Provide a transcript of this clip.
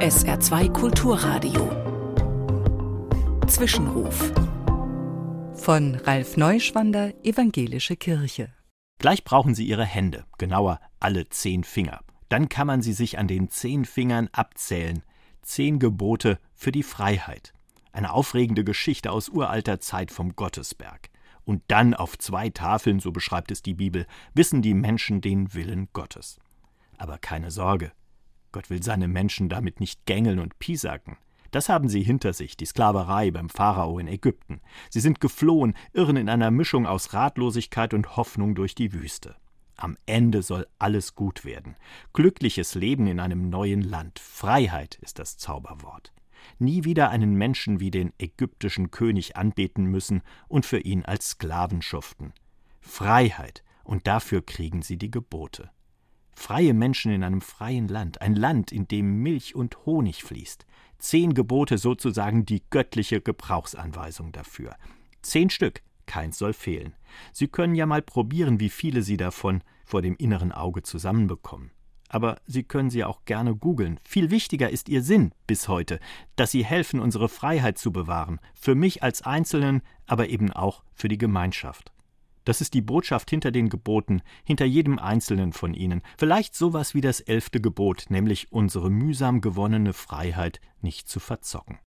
SR2 Kulturradio. Zwischenruf. Von Ralf Neuschwander, Evangelische Kirche. Gleich brauchen Sie Ihre Hände, genauer alle 10 Finger. Dann kann man sie sich an den 10 Fingern abzählen. 10 Gebote für die Freiheit. Eine aufregende Geschichte aus uralter Zeit vom Gottesberg. Und dann auf 2 Tafeln, so beschreibt es die Bibel, wissen die Menschen den Willen Gottes. Aber keine Sorge, Gott will seine Menschen damit nicht gängeln und piesacken. Das haben sie hinter sich, die Sklaverei beim Pharao in Ägypten. Sie sind geflohen, irren in einer Mischung aus Ratlosigkeit und Hoffnung durch die Wüste. Am Ende soll alles gut werden. Glückliches Leben in einem neuen Land. Freiheit ist das Zauberwort. Nie wieder einen Menschen wie den ägyptischen König anbeten müssen und für ihn als Sklaven schuften. Freiheit, und dafür kriegen sie die Gebote. Freie Menschen in einem freien Land, ein Land, in dem Milch und Honig fließt. 10 Gebote, sozusagen die göttliche Gebrauchsanweisung dafür. 10 Stück, keins soll fehlen. Sie können ja mal probieren, wie viele Sie davon vor dem inneren Auge zusammenbekommen. Aber Sie können sie auch gerne googeln. Viel wichtiger ist ihr Sinn bis heute, dass sie helfen, unsere Freiheit zu bewahren. Für mich als Einzelnen, aber eben auch für die Gemeinschaft. Das ist die Botschaft hinter den Geboten, hinter jedem Einzelnen von ihnen. Vielleicht sowas wie das 11. Gebot, nämlich unsere mühsam gewonnene Freiheit nicht zu verzocken.